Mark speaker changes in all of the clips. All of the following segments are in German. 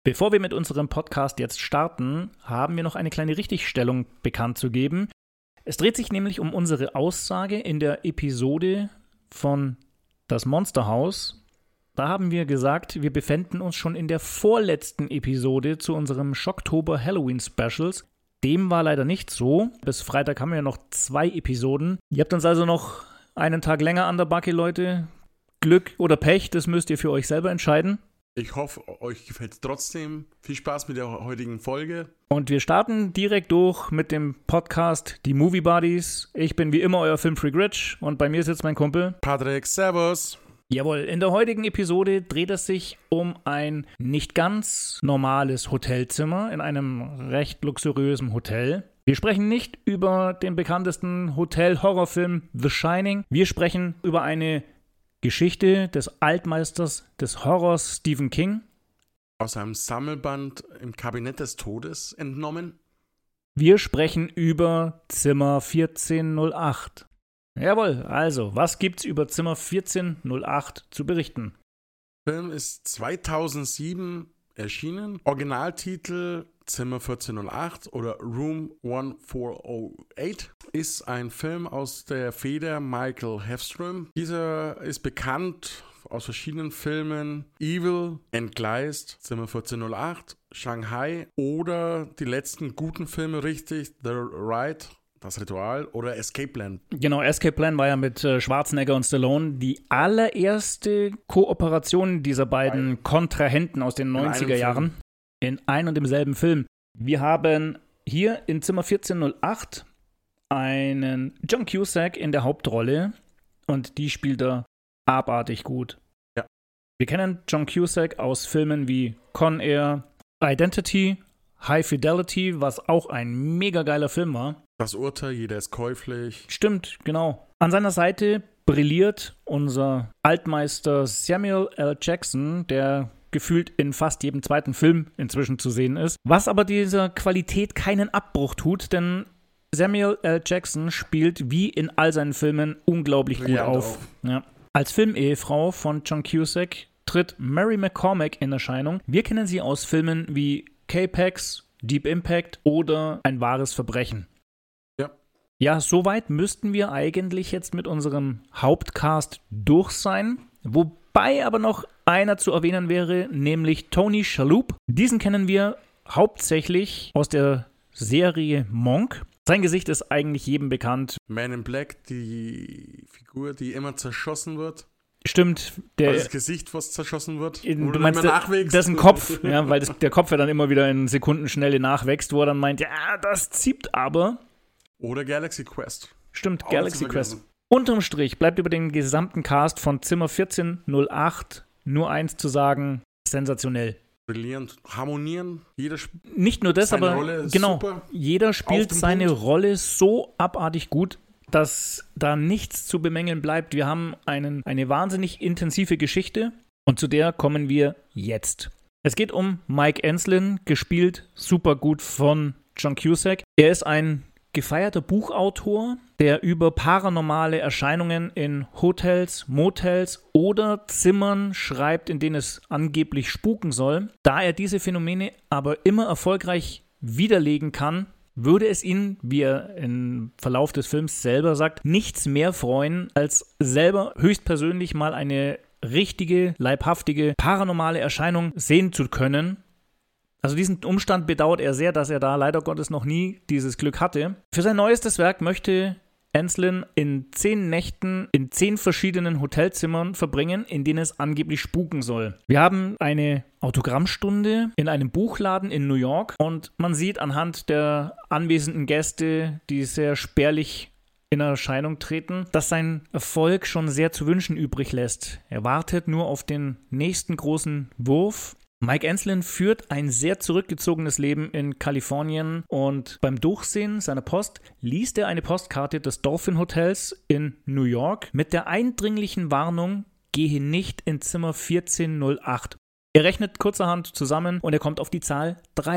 Speaker 1: Bevor wir mit unserem Podcast jetzt starten, haben wir noch eine kleine Richtigstellung bekannt zu geben. Es dreht sich nämlich um unsere Aussage in der Episode von Das Monsterhaus. Da haben wir gesagt, wir befänden uns schon in der vorletzten Episode zu unserem Schocktober Halloween Specials. Dem war leider nicht so. Bis Freitag haben wir noch 2 Episoden. Ihr habt uns also noch einen Tag länger an der Backe, Leute. Glück oder Pech, das müsst ihr für euch selber entscheiden.
Speaker 2: Ich hoffe, euch gefällt es trotzdem. Viel Spaß mit der heutigen Folge.
Speaker 1: Und wir starten direkt durch mit dem Podcast Die Movie Buddies. Ich bin wie immer euer Filmfreak Rich und bei mir sitzt mein Kumpel
Speaker 2: Patrick, servus.
Speaker 1: Jawohl, in der heutigen Episode dreht es sich um ein nicht ganz normales Hotelzimmer in einem recht luxuriösen Hotel. Wir sprechen nicht über den bekanntesten Hotel-Horrorfilm The Shining. Wir sprechen über eine Geschichte des Altmeisters des Horrors Stephen King.
Speaker 2: Aus einem Sammelband im Kabinett des Todes entnommen.
Speaker 1: Wir sprechen über Zimmer 1408. Jawohl, also, was gibt's über Zimmer 1408 zu berichten?
Speaker 2: Der Film ist 2007 erschienen. Originaltitel Zimmer 1408 oder Room 1408 ist ein Film aus der Feder Michael Hafström. Dieser ist bekannt aus verschiedenen Filmen: Evil, Entgleist, Zimmer 1408, Shanghai oder die letzten guten Filme richtig, The Ride, Das Ritual oder Escape Plan.
Speaker 1: Genau, Escape Plan war ja mit Schwarzenegger und Stallone die allererste Kooperation dieser beiden Kontrahenten aus den 90er Jahren in ein und demselben Film. Wir haben hier in Zimmer 1408 einen John Cusack in der Hauptrolle und die spielt er abartig gut.
Speaker 2: Ja.
Speaker 1: Wir kennen John Cusack aus Filmen wie Con Air, Identity, High Fidelity, was auch ein mega geiler Film war.
Speaker 2: Das Urteil, jeder ist käuflich.
Speaker 1: Stimmt, genau. An seiner Seite brilliert unser Altmeister Samuel L. Jackson, der gefühlt in fast jedem zweiten Film inzwischen zu sehen ist. Was aber dieser Qualität keinen Abbruch tut, denn Samuel L. Jackson spielt wie in all seinen Filmen unglaublich gut auf. Ja. Als Filmehefrau von John Cusack tritt Mary McCormack in Erscheinung. Wir kennen sie aus Filmen wie K-Pax, Deep Impact oder Ein wahres Verbrechen. Ja, soweit müssten wir eigentlich jetzt mit unserem Hauptcast durch sein. Wobei aber noch einer zu erwähnen wäre, nämlich Tony Shalhoub. Diesen kennen wir hauptsächlich aus der Serie Monk. Sein Gesicht ist eigentlich jedem bekannt.
Speaker 2: Man in Black, die Figur, die immer zerschossen wird.
Speaker 1: Stimmt.
Speaker 2: Das Gesicht, was zerschossen wird.
Speaker 1: Du meinst, das ist ein Kopf, ja, weil der Kopf ja dann immer wieder in Sekundenschnelle nachwächst, wo er dann meint, ja, das zieht aber.
Speaker 2: Oder Galaxy Quest.
Speaker 1: Stimmt, Galaxy Quest. Unterm Strich bleibt über den gesamten Cast von Zimmer 1408 nur eins zu sagen: sensationell.
Speaker 2: Brillant, harmonieren.
Speaker 1: Nicht nur das, aber
Speaker 2: Rolle
Speaker 1: genau,
Speaker 2: super.
Speaker 1: Jeder spielt seine
Speaker 2: Punkt.
Speaker 1: Rolle so abartig gut, dass da nichts zu bemängeln bleibt. Wir haben eine wahnsinnig intensive Geschichte und zu der kommen wir jetzt. Es geht um Mike Enslin, gespielt super gut von John Cusack. Er ist ein gefeierter Buchautor, der über paranormale Erscheinungen in Hotels, Motels oder Zimmern schreibt, in denen es angeblich spuken soll. Da er diese Phänomene aber immer erfolgreich widerlegen kann, würde es ihn, wie er im Verlauf des Films selber sagt, nichts mehr freuen, als selber höchstpersönlich mal eine richtige, leibhaftige, paranormale Erscheinung sehen zu können. Also diesen Umstand bedauert er sehr, dass er da leider Gottes noch nie dieses Glück hatte. Für sein neuestes Werk möchte Enslin in 10 Nächten in 10 verschiedenen Hotelzimmern verbringen, in denen es angeblich spuken soll. Wir haben eine Autogrammstunde in einem Buchladen in New York und man sieht anhand der anwesenden Gäste, die sehr spärlich in Erscheinung treten, dass sein Erfolg schon sehr zu wünschen übrig lässt. Er wartet nur auf den nächsten großen Wurf. Mike Enslin führt ein sehr zurückgezogenes Leben in Kalifornien und beim Durchsehen seiner Post liest er eine Postkarte des Dolphin Hotels in New York mit der eindringlichen Warnung: Gehe nicht in Zimmer 1408. Er rechnet kurzerhand zusammen und er kommt auf die Zahl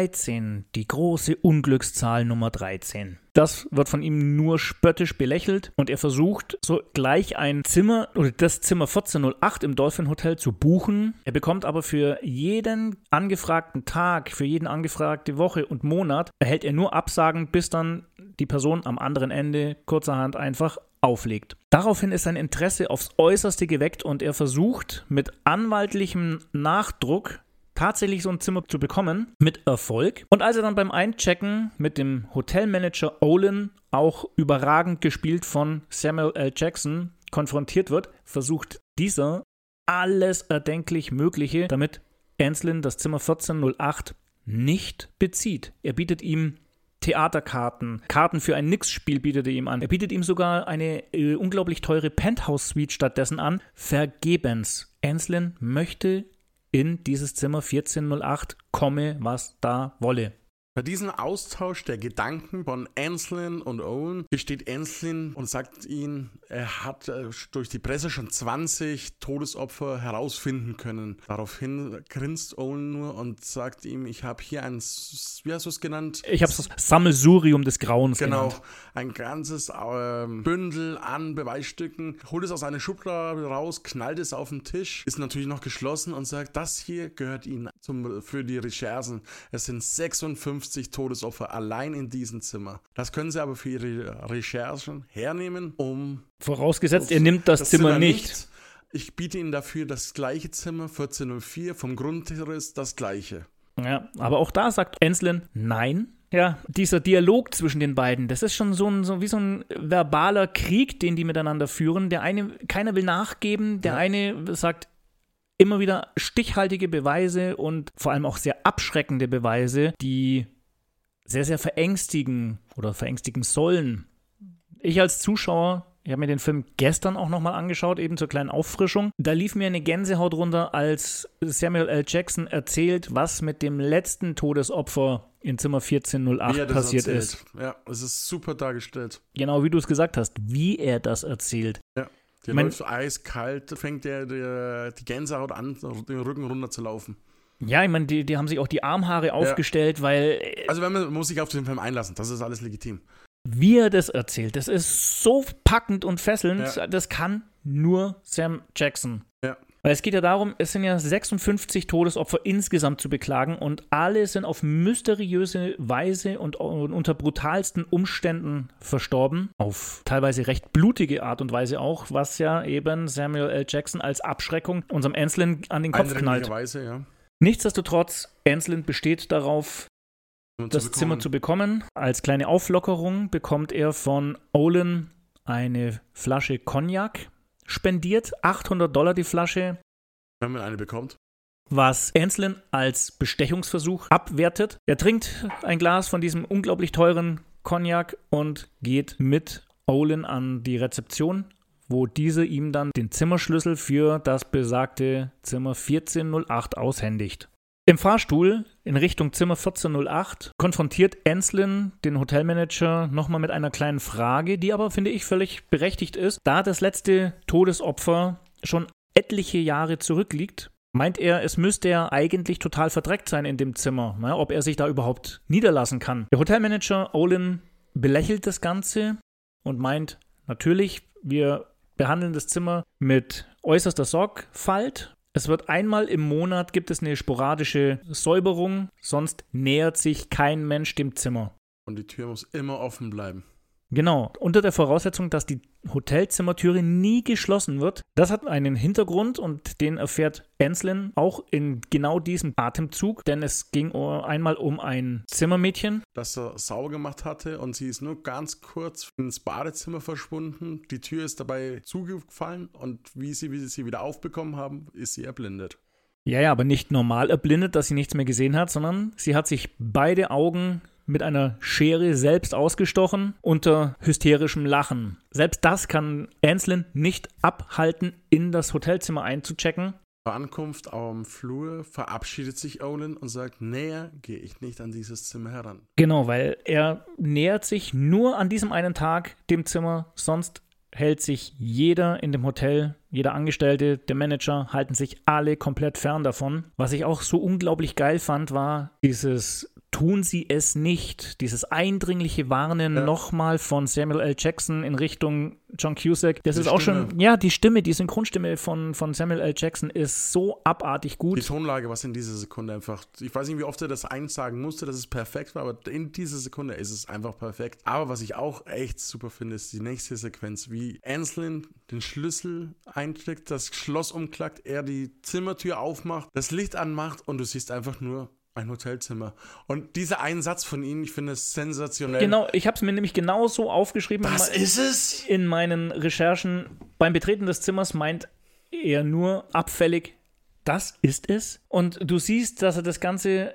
Speaker 1: 13, die große Unglückszahl Nummer 13. Das wird von ihm nur spöttisch belächelt und er versucht, so gleich ein Zimmer oder das Zimmer 1408 im Dolphin Hotel zu buchen. Er bekommt aber für jeden angefragten Tag, für jeden angefragte Woche und Monat, erhält er nur Absagen, bis dann die Person am anderen Ende kurzerhand einfach auflegt. Daraufhin ist sein Interesse aufs Äußerste geweckt und er versucht mit anwaltlichem Nachdruck tatsächlich so ein Zimmer zu bekommen, mit Erfolg. Und als er dann beim Einchecken mit dem Hotelmanager Olin, auch überragend gespielt von Samuel L. Jackson, konfrontiert wird, versucht dieser alles erdenklich Mögliche, damit Anslin das Zimmer 1408 nicht bezieht. Er bietet ihm Theaterkarten, Karten für ein Nix-Spiel bietet er ihm an. Er bietet ihm sogar eine unglaublich teure Penthouse-Suite stattdessen an. Vergebens. Anslin möchte in dieses Zimmer 1408 komme, was da wolle.
Speaker 2: Bei diesem Austausch der Gedanken von Anslin und Owen besteht Anslin und sagt ihm, er hat durch die Presse schon 20 Todesopfer herausfinden können. Daraufhin grinst Owen nur und sagt ihm, ich habe hier ein, wie hast du es genannt?
Speaker 1: Ich habe es das Sammelsurium des Grauens genannt.
Speaker 2: Genau, ein ganzes Bündel an Beweisstücken, holt es aus einer Schublade raus, knallt es auf den Tisch, ist natürlich noch geschlossen und sagt, das hier gehört Ihnen für die Recherchen. Es sind 56 Todesopfer allein in diesem Zimmer. Das können Sie aber für Ihre Recherchen hernehmen,
Speaker 1: vorausgesetzt, er nimmt das Zimmer nicht.
Speaker 2: Ich biete Ihnen dafür das gleiche Zimmer, 1404, vom Grundriss das gleiche.
Speaker 1: Ja, aber auch da sagt Anslin nein. Ja, dieser Dialog zwischen den beiden, das ist schon wie so ein verbaler Krieg, den die miteinander führen. Der eine, keiner will nachgeben, der eine sagt immer wieder stichhaltige Beweise und vor allem auch sehr abschreckende Beweise, die sehr, sehr verängstigen oder verängstigen sollen. Ich als Zuschauer, ich habe mir den Film gestern auch nochmal angeschaut, eben zur kleinen Auffrischung. Da lief mir eine Gänsehaut runter, als Samuel L. Jackson erzählt, was mit dem letzten Todesopfer in Zimmer 1408 passiert ist.
Speaker 2: Ja, es ist super dargestellt.
Speaker 1: Genau, wie du es gesagt hast, wie er das erzählt.
Speaker 2: Ja. Der läuft so eiskalt, fängt die Gänsehaut an, den Rücken runter zu laufen.
Speaker 1: Ja, ich meine, die haben sich auch die Armhaare aufgestellt, weil...
Speaker 2: Also man muss sich auf den Film einlassen, das ist alles legitim.
Speaker 1: Wie er das erzählt, das ist so packend und fesselnd, das kann nur Sam Jackson.
Speaker 2: Ja.
Speaker 1: Weil es geht ja darum, es sind ja 56 Todesopfer insgesamt zu beklagen und alle sind auf mysteriöse Weise und unter brutalsten Umständen verstorben. Auf teilweise recht blutige Art und Weise auch, was ja eben Samuel L. Jackson als Abschreckung unserem Anslin an den Kopf knallt.
Speaker 2: Weise, ja.
Speaker 1: Nichtsdestotrotz, Anslin besteht darauf, das Zimmer zu bekommen. Als kleine Auflockerung bekommt er von Olin eine Flasche Cognac spendiert, $800 die Flasche.
Speaker 2: Wenn man eine bekommt.
Speaker 1: Was Anslin als Bestechungsversuch abwertet. Er trinkt ein Glas von diesem unglaublich teuren Cognac und geht mit Olin an die Rezeption, wo diese ihm dann den Zimmerschlüssel für das besagte Zimmer 1408 aushändigt. Im Fahrstuhl in Richtung Zimmer 1408 konfrontiert Anslin den Hotelmanager nochmal mit einer kleinen Frage, die aber, finde ich, völlig berechtigt ist. Da das letzte Todesopfer schon etliche Jahre zurückliegt, meint er, es müsste ja eigentlich total verdreckt sein in dem Zimmer, ob er sich da überhaupt niederlassen kann. Der Hotelmanager Olin belächelt das Ganze und meint, natürlich, wir behandeln das Zimmer mit äußerster Sorgfalt. Es wird einmal im Monat, gibt es eine sporadische Säuberung, sonst nähert sich kein Mensch dem Zimmer.
Speaker 2: Und die Tür muss immer offen bleiben.
Speaker 1: Genau, unter der Voraussetzung, dass die Hotelzimmertüre nie geschlossen wird. Das hat einen Hintergrund und den erfährt Anslin auch in genau diesem Atemzug, denn es ging einmal um ein Zimmermädchen,
Speaker 2: das er sauber gemacht hatte und sie ist nur ganz kurz ins Badezimmer verschwunden. Die Tür ist dabei zugefallen und wie sie wieder aufbekommen haben, ist sie erblindet.
Speaker 1: Ja, aber nicht normal erblindet, dass sie nichts mehr gesehen hat, sondern sie hat sich beide Augen mit einer Schere selbst ausgestochen unter hysterischem Lachen. Selbst das kann Anslin nicht abhalten, in das Hotelzimmer einzuchecken.
Speaker 2: Bei Ankunft am Flur verabschiedet sich Olin und sagt, näher gehe ich nicht an dieses Zimmer heran.
Speaker 1: Genau, weil er nähert sich nur an diesem einen Tag dem Zimmer, sonst hält sich jeder in dem Hotel jeder Angestellte, der Manager, halten sich alle komplett fern davon. Was ich auch so unglaublich geil fand, war dieses Tun Sie es nicht, dieses eindringliche Warnen nochmal von Samuel L. Jackson in Richtung John Cusack. Das ist auch schon, die Stimme, die Synchronstimme von Samuel L. Jackson ist so abartig gut.
Speaker 2: Die Tonlage, was in dieser Sekunde einfach, ich weiß nicht, wie oft er das einsagen musste, dass es perfekt war, aber in dieser Sekunde ist es einfach perfekt. Aber was ich auch echt super finde, ist die nächste Sequenz, wie Anslin den Schlüssel einträgt, das Schloss umklackt, er die Zimmertür aufmacht, das Licht anmacht und du siehst einfach nur ein Hotelzimmer. Und dieser einen Satz von Ihnen, ich finde es sensationell.
Speaker 1: Genau, ich habe es mir nämlich genauso aufgeschrieben.
Speaker 2: Das ist es?
Speaker 1: In meinen Recherchen. Beim Betreten des Zimmers meint er nur abfällig, das ist es. Und du siehst, dass er das Ganze,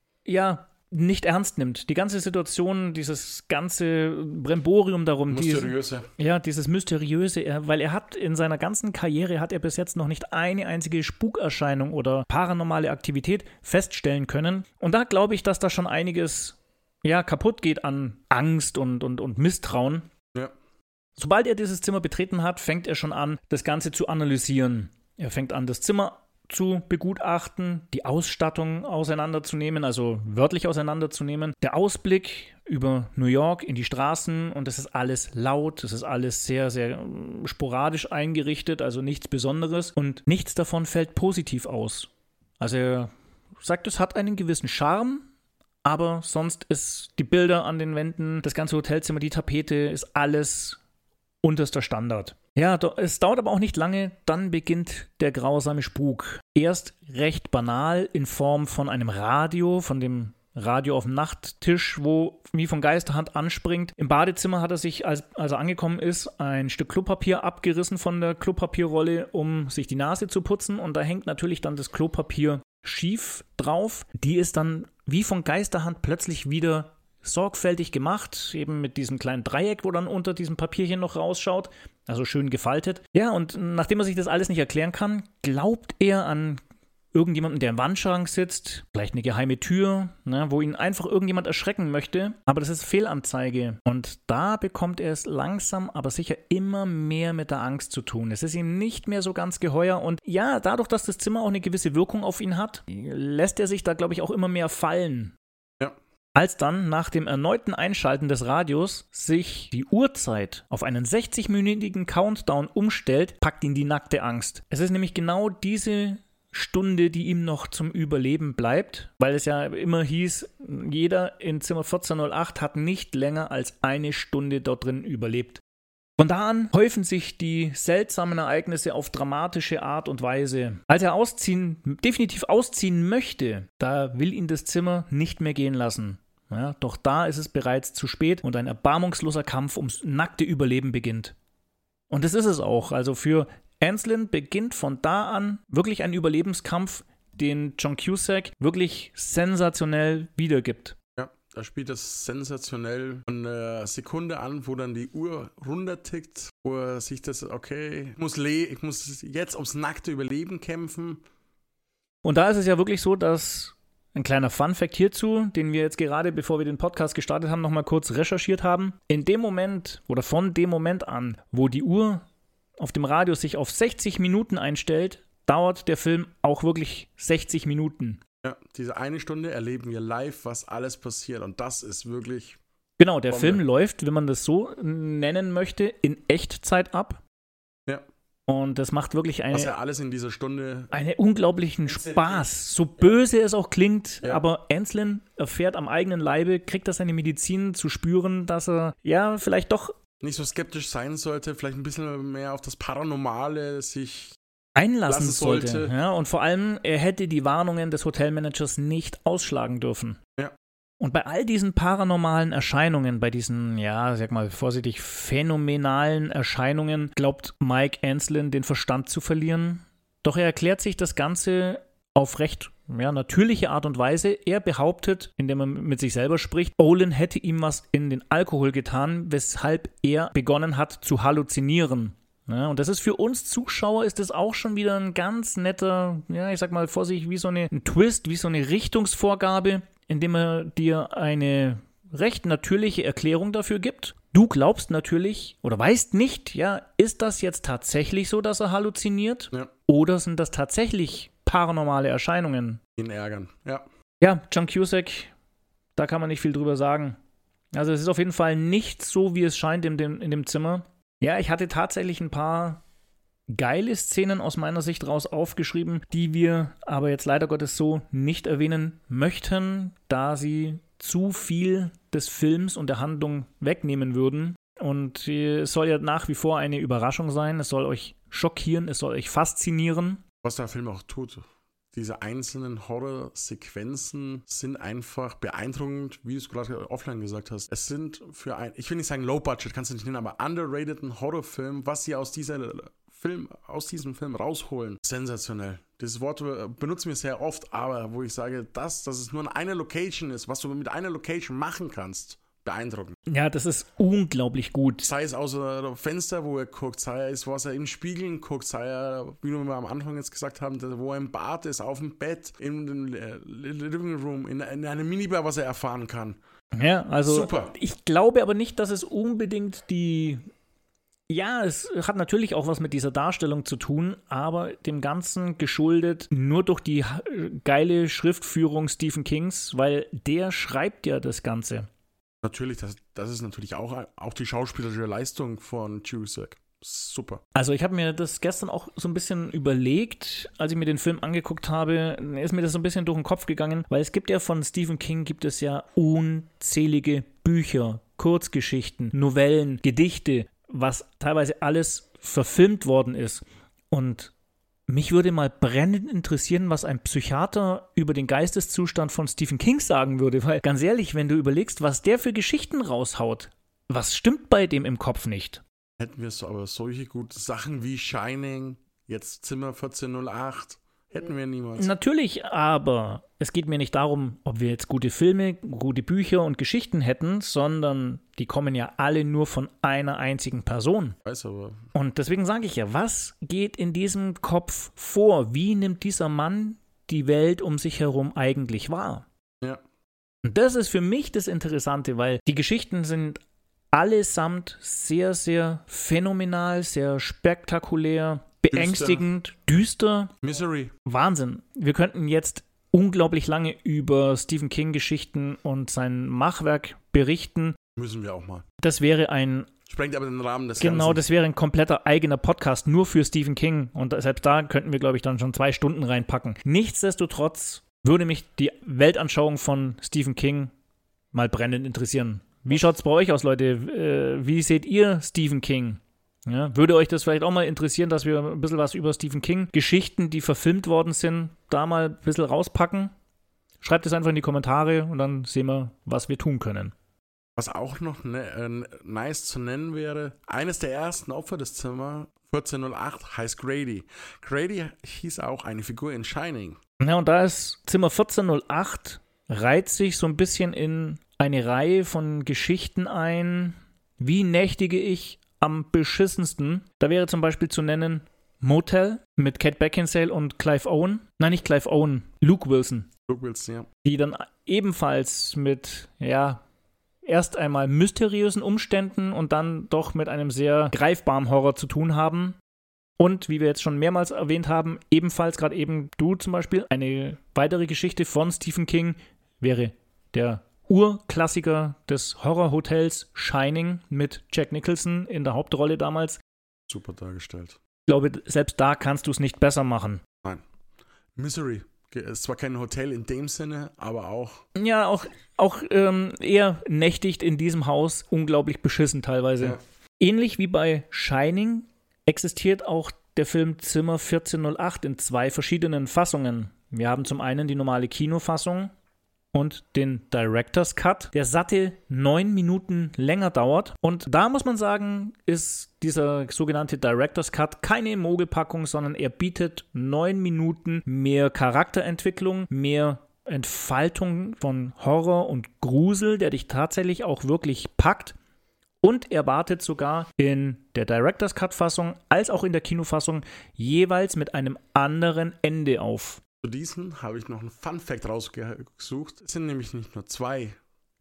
Speaker 1: nicht ernst nimmt. Die ganze Situation, dieses ganze Bremborium darum.
Speaker 2: Mysteriöse.
Speaker 1: Dieses Mysteriöse, weil er hat in seiner ganzen Karriere, hat er bis jetzt noch nicht eine einzige Spukerscheinung oder paranormale Aktivität feststellen können. Und da glaube ich, dass da schon einiges kaputt geht an Angst und Misstrauen. Ja. Sobald er dieses Zimmer betreten hat, fängt er schon an, das Ganze zu analysieren. Er fängt an, das Zimmer zu begutachten, die Ausstattung auseinanderzunehmen, also wörtlich auseinanderzunehmen, der Ausblick über New York in die Straßen und das ist alles laut, das ist alles sehr, sehr sporadisch eingerichtet, also nichts Besonderes und nichts davon fällt positiv aus. Also er sagt, es hat einen gewissen Charme, aber sonst ist die Bilder an den Wänden, das ganze Hotelzimmer, die Tapete, ist alles unterster Standard. Ja, es dauert aber auch nicht lange, dann beginnt der grausame Spuk. Erst recht banal in Form von einem Radio, von dem Radio auf dem Nachttisch, wo wie von Geisterhand anspringt. Im Badezimmer hat er sich, als er angekommen ist, ein Stück Klopapier abgerissen von der Klopapierrolle, um sich die Nase zu putzen. Und da hängt natürlich dann das Klopapier schief drauf. Die ist dann wie von Geisterhand plötzlich wieder sorgfältig gemacht, eben mit diesem kleinen Dreieck, wo dann unter diesem Papierchen noch rausschaut, also schön gefaltet. Ja, und nachdem er sich das alles nicht erklären kann, glaubt er an irgendjemanden, der im Wandschrank sitzt, vielleicht eine geheime Tür, wo ihn einfach irgendjemand erschrecken möchte, aber das ist Fehlanzeige. Und da bekommt er es langsam, aber sicher immer mehr mit der Angst zu tun. Es ist ihm nicht mehr so ganz geheuer und ja, dadurch, dass das Zimmer auch eine gewisse Wirkung auf ihn hat, lässt er sich da, glaube ich, auch immer mehr fallen. Als dann nach dem erneuten Einschalten des Radios sich die Uhrzeit auf einen 60-minütigen Countdown umstellt, packt ihn die nackte Angst. Es ist nämlich genau diese Stunde, die ihm noch zum Überleben bleibt, weil es ja immer hieß, jeder in Zimmer 1408 hat nicht länger als eine Stunde dort drin überlebt. Von da an häufen sich die seltsamen Ereignisse auf dramatische Art und Weise. Als er definitiv ausziehen möchte, da will ihn das Zimmer nicht mehr gehen lassen. Ja, doch da ist es bereits zu spät und ein erbarmungsloser Kampf ums nackte Überleben beginnt. Und das ist es auch. Also für Anslin beginnt von da an wirklich ein Überlebenskampf, den John Cusack wirklich sensationell wiedergibt.
Speaker 2: Ja, da spielt das sensationell von der Sekunde an, wo dann die Uhr runtertickt, wo er sich das, ich muss jetzt ums nackte Überleben kämpfen.
Speaker 1: Und da ist es ja wirklich so, dass ein kleiner Fun-Fact hierzu, den wir jetzt gerade, bevor wir den Podcast gestartet haben, nochmal kurz recherchiert haben. In dem Moment oder von dem Moment an, wo die Uhr auf dem Radio sich auf 60 Minuten einstellt, dauert der Film auch wirklich 60 Minuten.
Speaker 2: Ja, diese eine Stunde erleben wir live, was alles passiert und das ist wirklich
Speaker 1: Genau, der Film läuft, wenn man das so nennen möchte, in Echtzeit ab.
Speaker 2: Ja.
Speaker 1: Und das macht wirklich
Speaker 2: was ja alles in dieser Stunde
Speaker 1: einen unglaublichen Spaß. So böse es auch klingt, aber Anslin erfährt am eigenen Leibe, kriegt er seine Medizin zu spüren, dass er vielleicht doch
Speaker 2: nicht so skeptisch sein sollte, vielleicht ein bisschen mehr auf das Paranormale sich
Speaker 1: einlassen sollte. Ja, und vor allem, er hätte die Warnungen des Hotelmanagers nicht ausschlagen dürfen.
Speaker 2: Ja.
Speaker 1: Und bei all diesen paranormalen Erscheinungen, bei diesen, sag mal vorsichtig, phänomenalen Erscheinungen, glaubt Mike Anslin, den Verstand zu verlieren. Doch er erklärt sich das Ganze auf recht natürliche Art und Weise. Er behauptet, indem er mit sich selber spricht, Olin hätte ihm was in den Alkohol getan, weshalb er begonnen hat zu halluzinieren. Ja, und das ist für uns Zuschauer, ist das auch schon wieder ein ganz netter, ich sag mal vorsichtig, wie so ein Twist, wie so eine Richtungsvorgabe, indem er dir eine recht natürliche Erklärung dafür gibt. Du glaubst natürlich oder weißt nicht, ja, ist das jetzt tatsächlich so, dass er halluziniert?
Speaker 2: Ja.
Speaker 1: Oder sind das tatsächlich paranormale Erscheinungen?
Speaker 2: Ihn ärgern, ja.
Speaker 1: Ja, John Cusack, da kann man nicht viel drüber sagen. Also es ist auf jeden Fall nicht so, wie es scheint in dem Zimmer. Ja, ich hatte tatsächlich ein paar geile Szenen aus meiner Sicht raus aufgeschrieben, die wir aber jetzt leider Gottes so nicht erwähnen möchten, da sie zu viel des Films und der Handlung wegnehmen würden. Und es soll ja nach wie vor eine Überraschung sein. Es soll euch schockieren, es soll euch faszinieren.
Speaker 2: Was der Film auch tut. Diese einzelnen Horrorsequenzen sind einfach beeindruckend, wie du es gerade offline gesagt hast. Es sind für ich will nicht sagen Low Budget, kannst du nicht nennen, aber underrateden Horrorfilm, was sie aus diesem Film rausholen. Sensationell. Dieses Wort benutzen wir sehr oft, aber wo ich sage, dass es nur eine Location ist, was du mit einer Location machen kannst, beeindruckend.
Speaker 1: Ja, das ist unglaublich gut.
Speaker 2: Sei es aus dem Fenster, wo er guckt, sei es, was er in Spiegeln guckt, sei er, wie wir am Anfang jetzt gesagt haben, wo er im Bad ist, auf dem Bett, in dem Living Room, in einem Minibar, was er erfahren kann.
Speaker 1: Ja, also
Speaker 2: super.
Speaker 1: Ich glaube aber nicht, dass es unbedingt es hat natürlich auch was mit dieser Darstellung zu tun, aber dem Ganzen geschuldet nur durch die geile Schriftführung Stephen Kings, weil der schreibt ja das Ganze.
Speaker 2: Natürlich, das ist natürlich auch die schauspielerische Leistung von Cusack. Super.
Speaker 1: Also ich habe mir das gestern auch so ein bisschen überlegt, als ich mir den Film angeguckt habe, ist mir das so ein bisschen durch den Kopf gegangen, weil es gibt ja von Stephen King unzählige Bücher, Kurzgeschichten, Novellen, Gedichte, was teilweise alles verfilmt worden ist. Und mich würde mal brennend interessieren, was ein Psychiater über den Geisteszustand von Stephen King sagen würde, weil ganz ehrlich, wenn du überlegst, was der für Geschichten raushaut, was stimmt bei dem im Kopf nicht?
Speaker 2: Hätten wir aber solche gute Sachen wie Shining, jetzt Zimmer 1408, hätten wir niemals.
Speaker 1: Natürlich, aber es geht mir nicht darum, ob wir jetzt gute Filme, gute Bücher und Geschichten hätten, sondern die kommen ja alle nur von einer einzigen Person.
Speaker 2: Ich weiß aber.
Speaker 1: Und deswegen sage ich ja, was geht in diesem Kopf vor? Wie nimmt dieser Mann die Welt um sich herum eigentlich wahr?
Speaker 2: Ja.
Speaker 1: Und das ist für mich das Interessante, weil die Geschichten sind allesamt sehr, sehr phänomenal, sehr spektakulär, beängstigend, düster.
Speaker 2: Misery.
Speaker 1: Wahnsinn. Wir könnten jetzt unglaublich lange über Stephen King-Geschichten und sein Machwerk berichten.
Speaker 2: Müssen wir auch mal.
Speaker 1: Das wäre ein...
Speaker 2: Sprengt aber den Rahmen des Ganzen.
Speaker 1: Genau, das wäre ein kompletter eigener Podcast nur für Stephen King. Und selbst da könnten wir, glaube ich, dann schon 2 Stunden reinpacken. Nichtsdestotrotz würde mich die Weltanschauung von Stephen King mal brennend interessieren. Wie schaut es bei euch aus, Leute? Wie seht ihr Stephen King? Ja, würde euch das vielleicht auch mal interessieren, dass wir ein bisschen was über Stephen King, Geschichten, die verfilmt worden sind, da mal ein bisschen rauspacken? Schreibt es einfach in die Kommentare und dann sehen wir, was wir tun können.
Speaker 2: Was auch noch nice zu nennen wäre, eines der ersten Opfer des Zimmer 1408 heißt Grady. Grady hieß auch eine Figur in Shining.
Speaker 1: Ja, und da ist Zimmer 1408, reiht sich so ein bisschen in eine Reihe von Geschichten ein. Wie nächtige ich am beschissensten? Da wäre zum Beispiel zu nennen Motel mit Kate Beckinsale und Clive Owen. Nein, nicht Clive Owen, Luke Wilson.
Speaker 2: Luke Wilson, ja.
Speaker 1: Die dann ebenfalls mit, erst einmal mysteriösen Umständen und dann doch mit einem sehr greifbaren Horror zu tun haben. Und, wie wir jetzt schon mehrmals erwähnt haben, ebenfalls, gerade eben du zum Beispiel, eine weitere Geschichte von Stephen King wäre der Urklassiker des Horrorhotels Shining mit Jack Nicholson in der Hauptrolle damals.
Speaker 2: Super dargestellt.
Speaker 1: Ich glaube, selbst da kannst du es nicht besser machen.
Speaker 2: Nein. Misery. Es ist zwar kein Hotel in dem Sinne, aber auch...
Speaker 1: Ja, auch eher nächtigt in diesem Haus, unglaublich beschissen teilweise. Ja. Ähnlich wie bei Shining existiert auch der Film Zimmer 1408 in 2 verschiedenen Fassungen. Wir haben zum einen die normale Kinofassung und den Director's Cut, der satte 9 Minuten länger dauert. Und da muss man sagen, ist dieser sogenannte Director's Cut keine Mogelpackung, sondern er bietet 9 Minuten mehr Charakterentwicklung, mehr Entfaltung von Horror und Grusel, der dich tatsächlich auch wirklich packt. Und er wartet sogar in der Director's Cut-Fassung als auch in der Kinofassung jeweils mit einem anderen Ende auf.
Speaker 2: Zu diesen habe ich noch einen Fun-Fact rausgesucht. Es sind nämlich nicht nur 2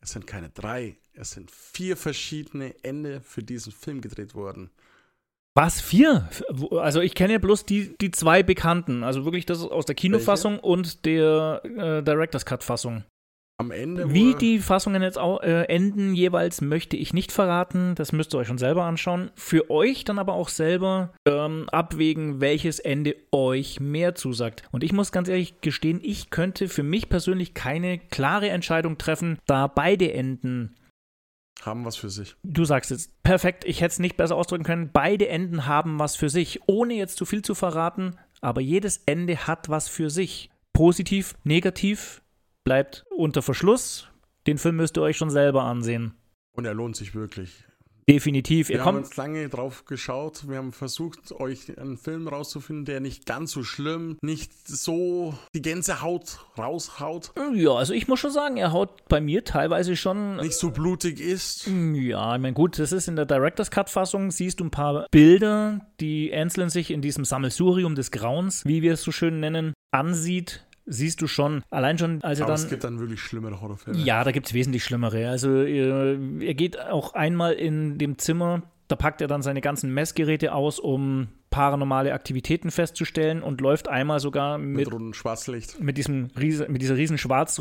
Speaker 2: Es sind keine 3, es sind 4 verschiedene Ende für diesen Film gedreht worden.
Speaker 1: Was, 4? Also ich kenne ja bloß die 2 bekannten. Also wirklich das aus der Kinofassung und der Director's Cut-Fassung.
Speaker 2: Am Ende
Speaker 1: Wie die Fassungen jetzt enden jeweils, möchte ich nicht verraten. Das müsst ihr euch schon selber anschauen. Für euch dann aber auch selber abwägen, welches Ende euch mehr zusagt. Und ich muss ganz ehrlich gestehen, ich könnte für mich persönlich keine klare Entscheidung treffen, da beide Enden
Speaker 2: haben was für sich.
Speaker 1: Du sagst jetzt, perfekt, ich hätte es nicht besser ausdrücken können. Beide Enden haben was für sich, ohne jetzt zu viel zu verraten, aber jedes Ende hat was für sich. Positiv, negativ, bleibt unter Verschluss. Den Film müsst ihr euch schon selber ansehen.
Speaker 2: Und er lohnt sich wirklich.
Speaker 1: Definitiv.
Speaker 2: Wir haben uns lange drauf geschaut. Wir haben versucht, euch einen Film rauszufinden, der nicht ganz so schlimm, nicht so die Gänsehaut raushaut.
Speaker 1: Ja, also ich muss schon sagen, er haut bei mir teilweise schon...
Speaker 2: Nicht so blutig ist.
Speaker 1: Ja, ich meine, gut, das ist in der Director's Cut-Fassung, siehst du ein paar Bilder, die Ansel sich in diesem Sammelsurium des Grauens, wie wir es so schön nennen, ansieht. Siehst du schon, allein schon, als er
Speaker 2: aber
Speaker 1: dann...
Speaker 2: es gibt dann wirklich schlimmere Horrorfilme.
Speaker 1: Ja, da gibt es wesentlich schlimmere. Also er geht auch einmal in dem Zimmer, da packt er dann seine ganzen Messgeräte aus, um paranormale Aktivitäten festzustellen und läuft einmal sogar mit
Speaker 2: Schwarzlicht.
Speaker 1: mit dieser riesen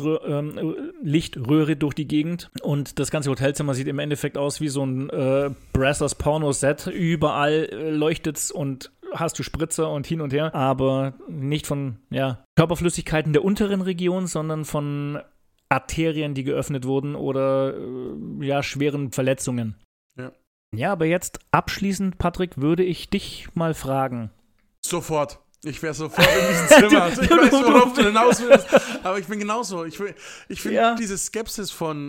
Speaker 1: Schwarzlichtröhre durch die Gegend. Und das ganze Hotelzimmer sieht im Endeffekt aus wie so ein Brassers Porno-Set. Überall leuchtet's und hast du Spritzer und hin und her, aber nicht von Körperflüssigkeiten der unteren Region, sondern von Arterien, die geöffnet wurden oder schweren Verletzungen.
Speaker 2: Ja.
Speaker 1: Ja, aber jetzt abschließend, Patrick, würde ich dich mal fragen.
Speaker 2: Sofort. Ich wäre sofort in diesem Zimmer. Ich weiß, worauf du hinaus willst. Aber ich bin genauso. Ich finde diese Skepsis von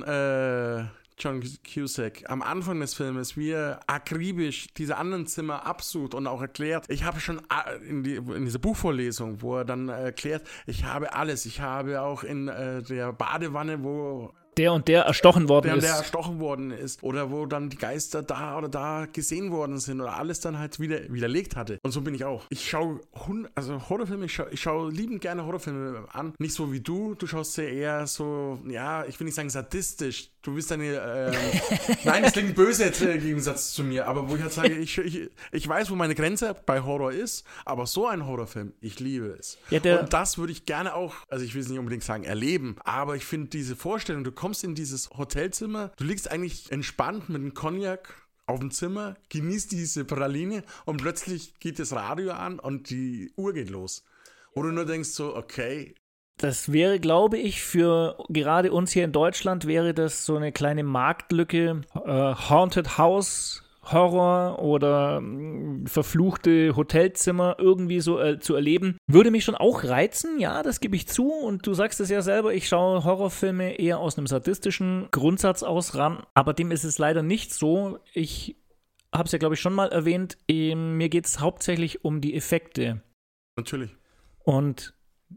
Speaker 2: John Cusack am Anfang des Filmes, wie er akribisch diese anderen Zimmer absucht und auch erklärt, ich habe schon in dieser Buchvorlesung, wo er dann erklärt, ich habe alles, ich habe auch in der Badewanne, wo
Speaker 1: der und der erstochen worden
Speaker 2: ist. Oder wo dann die Geister da oder da gesehen worden sind oder alles dann halt widerlegt hatte. Und so bin ich auch. Ich schaue Horrorfilme, ich schaue liebend gerne Horrorfilme an. Nicht so wie du schaust sehr eher so, ich will nicht sagen sadistisch. Du bist eine, nein, das klingt böse jetzt im Gegensatz zu mir, aber wo ich halt sage, ich weiß, wo meine Grenze bei Horror ist, aber so ein Horrorfilm, ich liebe es. Ja, und das würde ich gerne auch, also ich will es nicht unbedingt sagen erleben, aber ich finde diese Vorstellung, du kommst in dieses Hotelzimmer, du liegst eigentlich entspannt mit einem Cognac auf dem Zimmer, genießt diese Praline und plötzlich geht das Radio an und die Uhr geht los. Wo du nur denkst so, okay.
Speaker 1: Das wäre, glaube ich, für gerade uns hier in Deutschland wäre das so eine kleine Marktlücke, Haunted House Horror oder verfluchte Hotelzimmer irgendwie so zu erleben. Würde mich schon auch reizen, ja, das gebe ich zu. Und du sagst es ja selber, ich schaue Horrorfilme eher aus einem sadistischen Grundsatz aus ran. Aber dem ist es leider nicht so. Ich habe es ja, glaube ich, schon mal erwähnt. Mir geht es hauptsächlich um die Effekte.
Speaker 2: Natürlich.
Speaker 1: Und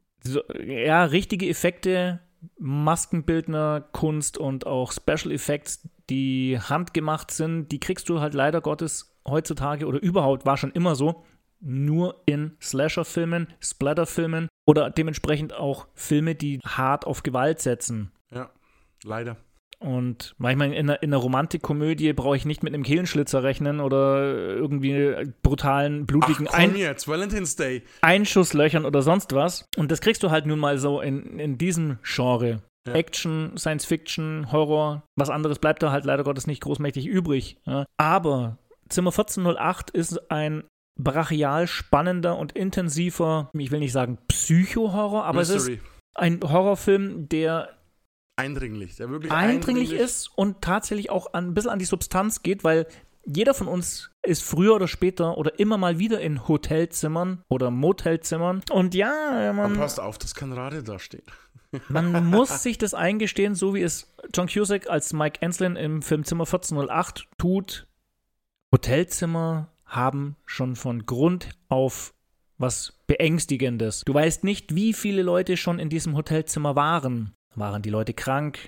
Speaker 1: richtige Effekte, Maskenbildner, Kunst und auch Special Effects, die handgemacht sind, die kriegst du halt leider Gottes heutzutage oder überhaupt, war schon immer so, nur in Slasher-Filmen, Splatter-Filmen oder dementsprechend auch Filme, die hart auf Gewalt setzen.
Speaker 2: Ja, leider.
Speaker 1: Und manchmal in einer Romantikkomödie brauche ich nicht mit einem Kehlenschlitzer rechnen oder irgendwie brutalen, blutigen
Speaker 2: Valentine's Day.
Speaker 1: Einschusslöchern oder sonst was. Und das kriegst du halt nun mal so in diesem Genre. Ja. Action, Science Fiction, Horror. Was anderes bleibt da halt leider Gottes nicht großmächtig übrig. Ja. Aber Zimmer 1408 ist ein brachial spannender und intensiver, ich will nicht sagen Psycho-Horror, aber Mystery. Es ist ein Horrorfilm, der
Speaker 2: der wirklich
Speaker 1: eindringlich ist und tatsächlich auch ein bisschen an die Substanz geht, weil jeder von uns ist früher oder später oder immer mal wieder in Hotelzimmern oder Motelzimmern. Und
Speaker 2: man passt auf, dass kein Radio da steht.
Speaker 1: Man muss sich das eingestehen, so wie es John Cusack als Mike Anslin im Film Zimmer 1408 tut. Hotelzimmer haben schon von Grund auf was Beängstigendes. Du weißt nicht, wie viele Leute schon in diesem Hotelzimmer waren. Waren die Leute krank?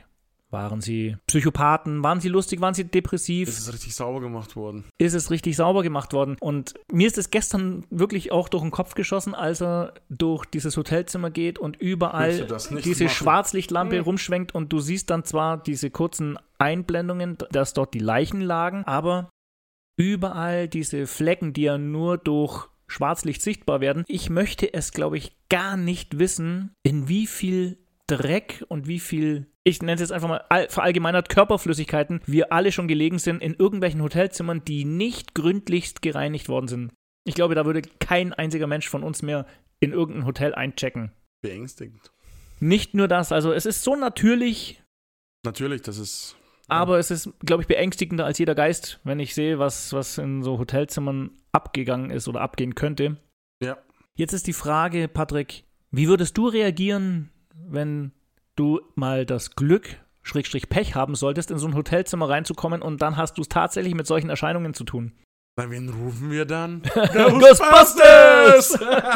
Speaker 1: Waren sie Psychopathen? Waren sie lustig? Waren sie depressiv?
Speaker 2: Ist es richtig sauber gemacht worden?
Speaker 1: Ist es richtig sauber gemacht worden? Und mir ist es gestern wirklich auch durch den Kopf geschossen, als er durch dieses Hotelzimmer geht und überall diese Schwarzlichtlampe rumschwenkt und du siehst dann zwar diese kurzen Einblendungen, dass dort die Leichen lagen, aber überall diese Flecken, die ja nur durch Schwarzlicht sichtbar werden. Ich möchte es, glaube ich, gar nicht wissen, in wie viel Dreck und wie viel, ich nenne es jetzt einfach mal verallgemeinert, Körperflüssigkeiten wir alle schon gelegen sind in irgendwelchen Hotelzimmern, die nicht gründlichst gereinigt worden sind. Ich glaube, da würde kein einziger Mensch von uns mehr in irgendein Hotel einchecken.
Speaker 2: Beängstigend.
Speaker 1: Nicht nur das, also es ist so natürlich.
Speaker 2: Natürlich, das ist...
Speaker 1: Aber es ist, glaube ich, beängstigender als jeder Geist, wenn ich sehe, was in so Hotelzimmern abgegangen ist oder abgehen könnte.
Speaker 2: Ja.
Speaker 1: Jetzt ist die Frage, Patrick, wie würdest du reagieren, wenn du mal das Glück, Pech haben solltest, in so ein Hotelzimmer reinzukommen und dann hast du es tatsächlich mit solchen Erscheinungen zu tun?
Speaker 2: Na, wen rufen wir dann?
Speaker 1: Ghostbusters!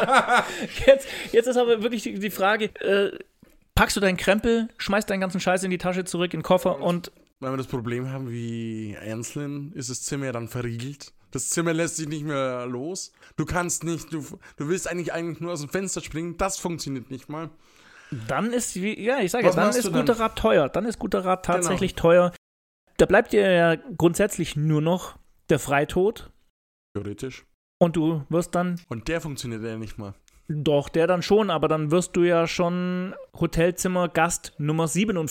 Speaker 1: jetzt ist aber wirklich die Frage, packst du deinen Krempel, schmeißt deinen ganzen Scheiß in die Tasche zurück, in den Koffer und...
Speaker 2: Wenn wir das Problem haben wie Anslin, ist das Zimmer ja dann verriegelt. Das Zimmer lässt sich nicht mehr los. Du kannst nicht, du willst eigentlich nur aus dem Fenster springen. Das funktioniert nicht mal.
Speaker 1: Dann ist, dann ist guter Rat teuer. Dann ist guter Rat tatsächlich teuer. Da bleibt dir ja grundsätzlich nur noch der Freitod.
Speaker 2: Theoretisch.
Speaker 1: Und du wirst dann...
Speaker 2: Und der funktioniert ja nicht mal.
Speaker 1: Doch, der dann schon, aber dann wirst du ja schon Hotelzimmer Gast Nummer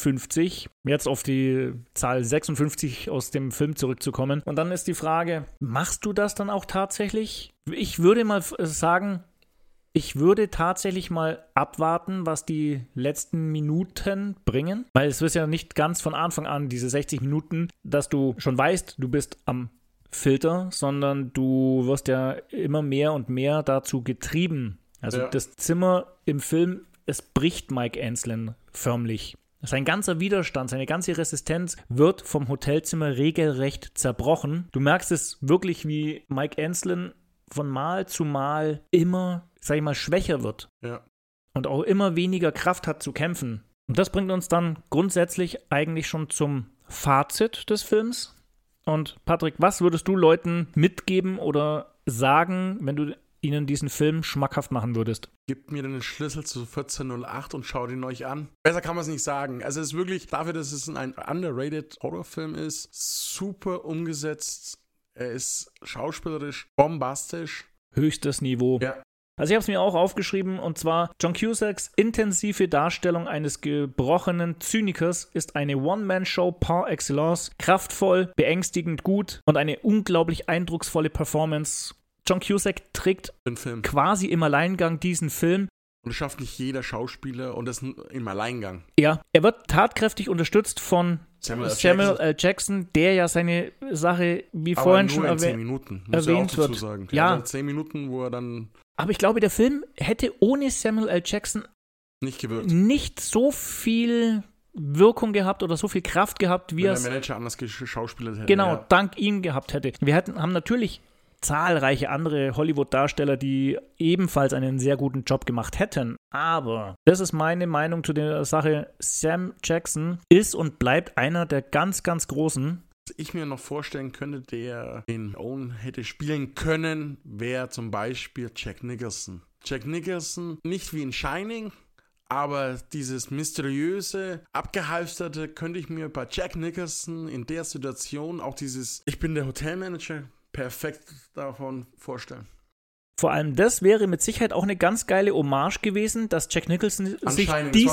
Speaker 1: 57, jetzt auf die Zahl 56 aus dem Film zurückzukommen. Und dann ist die Frage, machst du das dann auch tatsächlich? Ich würde mal sagen, ich würde tatsächlich mal abwarten, was die letzten Minuten bringen, weil es ist ja nicht ganz von Anfang an diese 60 Minuten, dass du schon weißt, du bist am Filter, sondern du wirst ja immer mehr und mehr dazu getrieben. Also das Zimmer im Film, es bricht Mike Anslin förmlich. Sein ganzer Widerstand, seine ganze Resistenz wird vom Hotelzimmer regelrecht zerbrochen. Du merkst es wirklich, wie Mike Anslin von Mal zu Mal immer, sag ich mal, schwächer wird.
Speaker 2: Ja.
Speaker 1: Und auch immer weniger Kraft hat zu kämpfen. Und das bringt uns dann grundsätzlich eigentlich schon zum Fazit des Films. Und Patrick, was würdest du Leuten mitgeben oder sagen, wenn du ihnen diesen Film schmackhaft machen würdest?
Speaker 2: Gebt mir den Schlüssel zu 1408 und schaut ihn euch an. Besser kann man es nicht sagen. Also es ist wirklich, dafür, dass es ein underrated Horrorfilm ist, super umgesetzt. Er ist schauspielerisch bombastisch.
Speaker 1: Höchstes Niveau.
Speaker 2: Ja.
Speaker 1: Also ich habe es mir auch aufgeschrieben, und zwar John Cusacks intensive Darstellung eines gebrochenen Zynikers ist eine One-Man-Show par excellence, kraftvoll, beängstigend gut und eine unglaublich eindrucksvolle Performance. John Cusack trägt quasi im Alleingang diesen Film.
Speaker 2: Und das schafft nicht jeder Schauspieler und das im Alleingang.
Speaker 1: Ja, er wird tatkräftig unterstützt von Samuel L. Jackson, der ja seine Sache, wie
Speaker 2: aber
Speaker 1: vorhin
Speaker 2: nur
Speaker 1: schon
Speaker 2: in 10 Minuten, muss
Speaker 1: erwähnt
Speaker 2: er auch dazu
Speaker 1: wird.
Speaker 2: Sagen.
Speaker 1: Ja.
Speaker 2: 10 Minuten, wo er dann...
Speaker 1: Aber ich glaube, der Film hätte ohne Samuel L. Jackson
Speaker 2: nicht gewirkt.
Speaker 1: Nicht so viel Wirkung gehabt oder so viel Kraft gehabt, wie
Speaker 2: wenn
Speaker 1: es...
Speaker 2: der Manager anders geschauspielert hätte.
Speaker 1: Genau, dank ihm gehabt hätte. Wir haben natürlich zahlreiche andere Hollywood-Darsteller, die ebenfalls einen sehr guten Job gemacht hätten. Aber das ist meine Meinung zu der Sache. Sam Jackson ist und bleibt einer der ganz, ganz Großen.
Speaker 2: Was ich mir noch vorstellen könnte, der den Owen hätte spielen können, wäre zum Beispiel Jack Nicholson. Jack Nicholson, nicht wie in Shining, aber dieses mysteriöse, abgehalfterte könnte ich mir bei Jack Nicholson in der Situation auch dieses, ich bin der Hotelmanager, perfekt davon vorstellen.
Speaker 1: Vor allem das wäre mit Sicherheit auch eine ganz geile Hommage gewesen, dass Jack Nicholson sich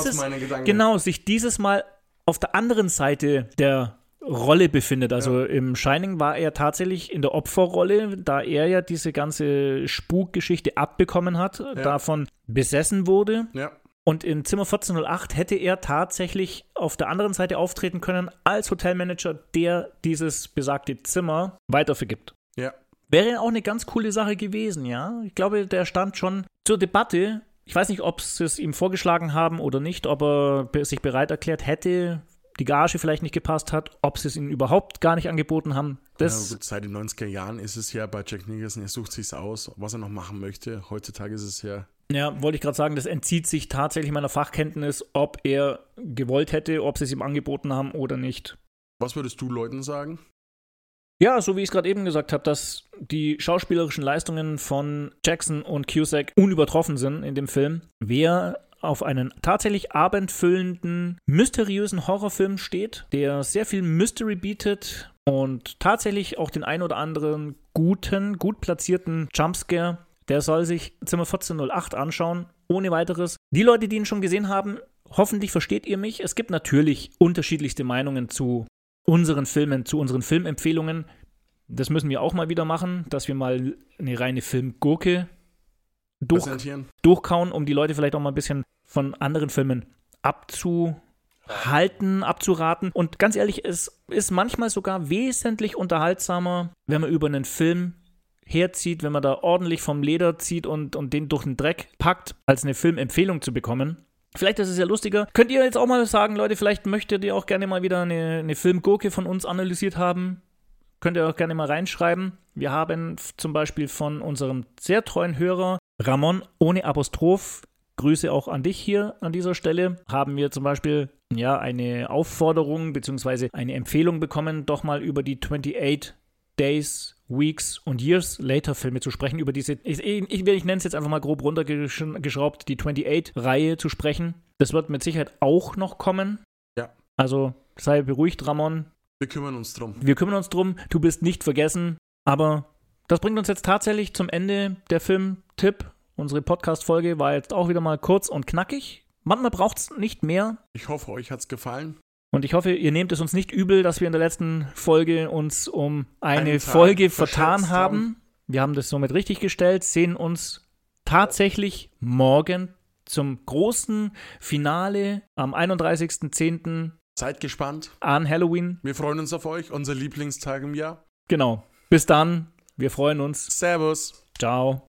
Speaker 1: dieses Mal auf der anderen Seite der Rolle befindet. Also im Shining war er tatsächlich in der Opferrolle, da er ja diese ganze Spukgeschichte abbekommen hat, davon besessen wurde.
Speaker 2: Ja.
Speaker 1: Und in Zimmer 1408 hätte er tatsächlich auf der anderen Seite auftreten können als Hotelmanager, der dieses besagte Zimmer weitervergibt.
Speaker 2: Ja.
Speaker 1: Wäre auch eine ganz coole Sache gewesen, ja. Ich glaube, der stand schon zur Debatte. Ich weiß nicht, ob sie es ihm vorgeschlagen haben oder nicht, ob er sich bereit erklärt hätte, die Gage vielleicht nicht gepasst hat, ob sie es ihm überhaupt gar nicht angeboten haben.
Speaker 2: Gut, seit den 90er Jahren ist es ja bei Jack Nicholson, er sucht sich's aus, was er noch machen möchte. Heutzutage ist es ja
Speaker 1: Ja, wollte ich gerade sagen, das entzieht sich tatsächlich meiner Fachkenntnis, ob er gewollt hätte, ob sie es ihm angeboten haben oder nicht.
Speaker 2: Was würdest du Leuten sagen?
Speaker 1: Ja, so wie ich es gerade eben gesagt habe, dass die schauspielerischen Leistungen von Jackson und Cusack unübertroffen sind in dem Film. Wer auf einen tatsächlich abendfüllenden, mysteriösen Horrorfilm steht, der sehr viel Mystery bietet und tatsächlich auch den ein oder anderen gut platzierten Jumpscare, der soll sich Zimmer 1408 anschauen, ohne weiteres. Die Leute, die ihn schon gesehen haben, hoffentlich versteht ihr mich. Es gibt natürlich unterschiedlichste Meinungen zu unseren Filmen, zu unseren Filmempfehlungen. Das müssen wir auch mal wieder machen, dass wir mal eine reine Filmgurke durchkauen, um die Leute vielleicht auch mal ein bisschen von anderen Filmen abzuhalten, abzuraten. Und ganz ehrlich, es ist manchmal sogar wesentlich unterhaltsamer, wenn man über einen Film herzieht, wenn man da ordentlich vom Leder zieht und den durch den Dreck packt, als eine Filmempfehlung zu bekommen. Vielleicht ist es ja lustiger. Könnt ihr jetzt auch mal sagen, Leute, vielleicht möchtet ihr auch gerne mal wieder eine Filmgurke von uns analysiert haben. Könnt ihr auch gerne mal reinschreiben. Wir haben zum Beispiel von unserem sehr treuen Hörer Ramon ohne Apostroph, Grüße auch an dich hier an dieser Stelle, haben wir zum Beispiel eine Aufforderung bzw. eine Empfehlung bekommen, doch mal über die 28 Days, Weeks und Years Later Filme zu sprechen, über diese, ich nenne es jetzt einfach mal grob runtergeschraubt, die 28-Reihe zu sprechen. Das wird mit Sicherheit auch noch kommen.
Speaker 2: Ja.
Speaker 1: Also sei beruhigt, Ramon.
Speaker 2: Wir kümmern uns drum.
Speaker 1: Du bist nicht vergessen. Aber das bringt uns jetzt tatsächlich zum Ende der Filmtipp. Unsere Podcast-Folge war jetzt auch wieder mal kurz und knackig. Manchmal braucht es nicht mehr.
Speaker 2: Ich hoffe, euch hat es gefallen.
Speaker 1: Und ich hoffe, ihr nehmt es uns nicht übel, dass wir in der letzten Folge uns um eine Folge vertan haben. Wir haben das somit richtig gestellt, sehen uns tatsächlich morgen zum großen Finale am 31.10.
Speaker 2: Seid gespannt.
Speaker 1: An Halloween.
Speaker 2: Wir freuen uns auf euch, unser Lieblingstag im Jahr.
Speaker 1: Genau. Bis dann. Wir freuen uns.
Speaker 2: Servus.
Speaker 1: Ciao.